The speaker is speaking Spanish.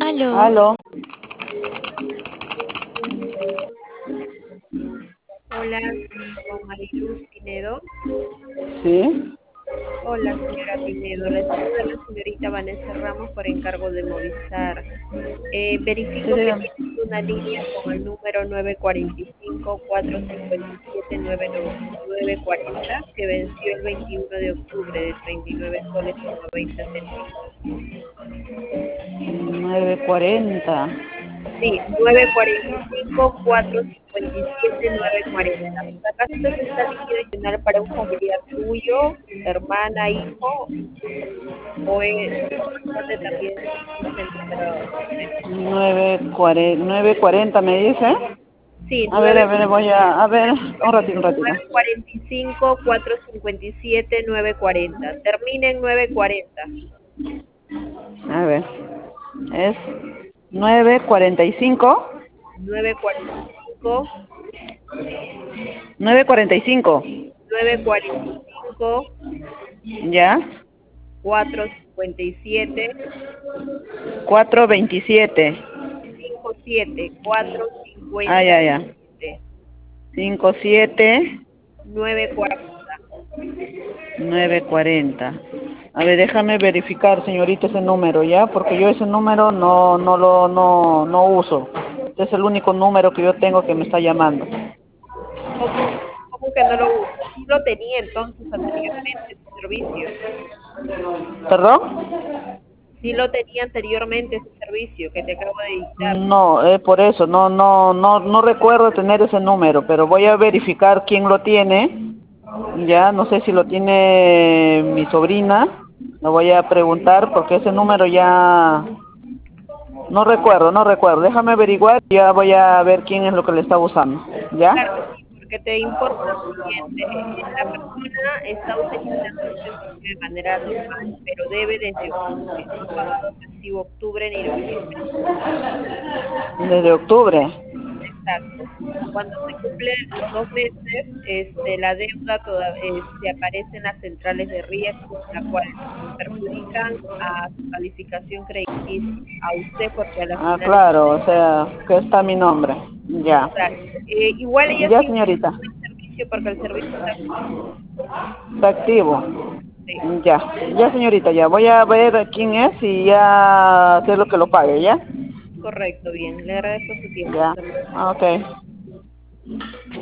Aló, Aló, Hola, con Mariluz Pinedo. sí, Hola, señora Pinedo. Le saluda la señorita Vanessa Ramos por encargo de Movistar. sí, Verifico que dígame. tienes una línea con el número 945-457-940 que venció el 21 de octubre de 39 soles con 90 céntimos. 9:40. Sí, 945-457-940. ¿Acaso es esta línea adicional para un familiar tuyo, hermana, hijo, o corresponde también este número de tu mamá? 9:40 me dice. Sí, A ver, a ver, un ratito, un ratito. 945-457-940. Termina en 940. A ver, es 9:45. 945, 9:45. 945, ¿Ya? 457, 4:27. 57, 4, Ah, ya, ya. 57, 57, 940. 9:40. A ver, déjame verificar, señorita, ese número, ¿ya? Porque yo ese número no uso. Este es el único número que yo tengo que me está llamando. ¿Cómo que no lo usa? Sí lo tenía entonces anteriormente ese servicio. ¿Perdón? Sí lo tenía anteriormente ese servicio que te acabo de dictar. No, por eso, no recuerdo tener ese número, pero voy a verificar quién lo tiene. Ya, no sé si lo tiene mi sobrina. Lo voy a preguntar porque ese número ya no recuerdo. Déjame averiguar y ya voy a ver quién es lo que le está usando. ¿Ya? Claro que sí, porque te informo lo siguiente. La persona está utilizando el servicio de manera normal, pero debe desde octubre. No pagó recibo octubre ni noviembre. Desde octubre. Exacto. Cuando se cumplen los 2 meses, la deuda aparece en las centrales de riesgo, la cual perjudican a su calificación crediticia, a usted porque a la Ah, final claro, o sea, que está mi nombre. Ya. exacto. Igual ella Ya, sí señorita. utiliza el servicio porque el servicio está activo. Está activo. Sí, Ya, ya, señorita, ya. Voy a ver quién es y ya hacer lo que lo pague, ¿ya? correcto, bien. Le agradezco su tiempo. Ya. Hasta luego. Ah, ok.